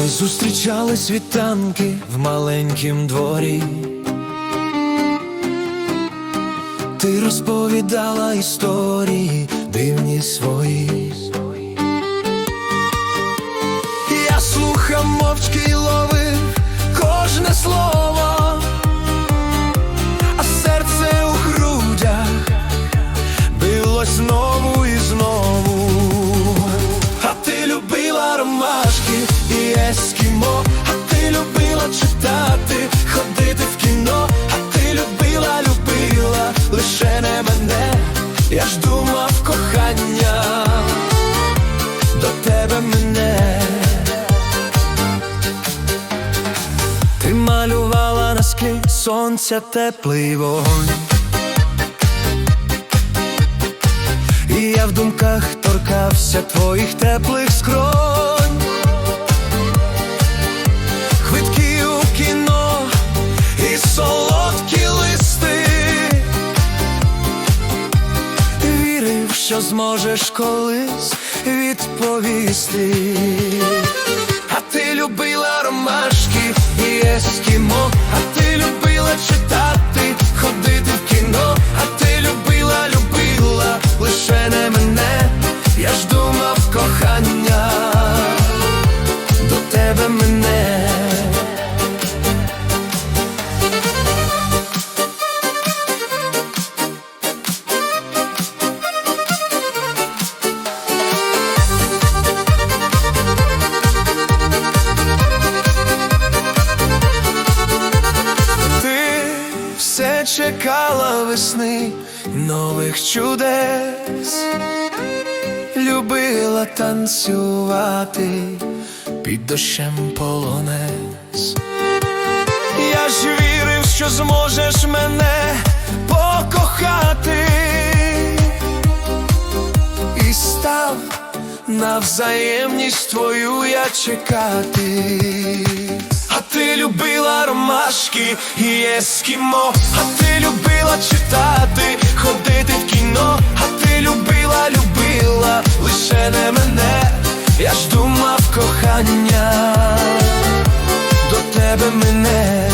Зустрічали світанки в маленькім дворі. Ти розповідала історії дивні свої. Я слухав мовчки й ловив кожне слово, а серце у грудях билось знову і знову. А ти любила ромашки і ескімо, а ти любила читати, ходити в кіно, а ти любила лише не мене. Я ж думав кохання до тебе мене. Ти малювала на склі сонця теплий вогонь, і я в думках торкався твоїх теплих скронь. Квитки у кіно і солодкі листи. Вірив, що зможеш колись відповісти. А ти любила ромашки і ескімо, а ти любила читати, ходити в кіно, а ти любила лише не мене. Я ж думав кохання до тебе мене. Все чекала весни, нових чудес, любила танцювати під дощем полонез. Я ж вірив, що зможеш мене покохати, і став на взаємність твою я чекати. А ти любила ромашки і ескімо, а ти любила читати, ходити в кіно, а ти любила лише не мене. Я ж думав кохання до тебе мене.